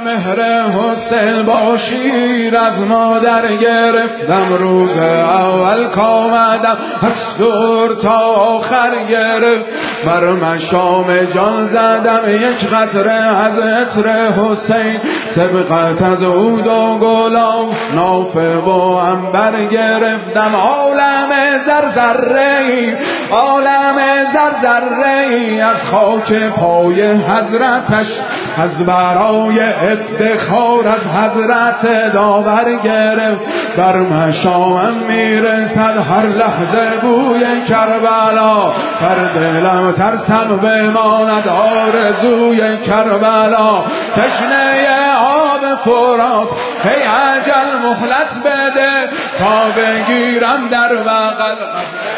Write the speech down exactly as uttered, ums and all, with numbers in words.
مهر حسین با شیر از مادر گرفتم، روز اول کامدم از دور تا آخر گرفت، بر مشام جان زدم یک قطره از عطر حسین، سبقت از عود و گلاب نافه و عنبر گرفتم. عالم زرزره‌ای عالم زرزره‌ای از خاک پای حضرتش، از برای افتخار از حضرت داور گرفت، بر مشامم میرسد هر لحظه بوی کربلا، بر دلم ترسم بماند آرزوی کربلا. تشنه آب فرات ای اجل مهلت بده تا بگیرم در بغل